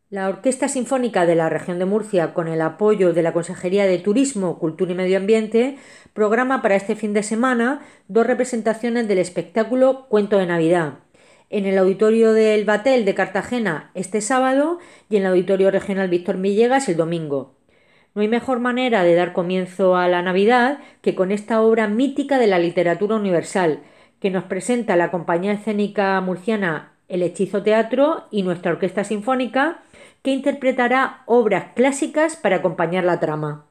La Orquesta Sinfónica de la Región de Murcia, con el apoyo de la Consejería de Turismo, Cultura y Medio Ambiente, programa para este fin de semana dos representaciones del espectáculo Cuento de Navidad, en el Auditorio del Batel de Cartagena este sábado y en el Auditorio Regional Víctor Villegas el domingo. No hay mejor manera de dar comienzo a la Navidad que con esta obra mítica de la literatura universal, que nos presenta la compañía escénica murciana El Hechizo Teatro y nuestra orquesta sinfónica, que interpretará obras clásicas para acompañar la trama.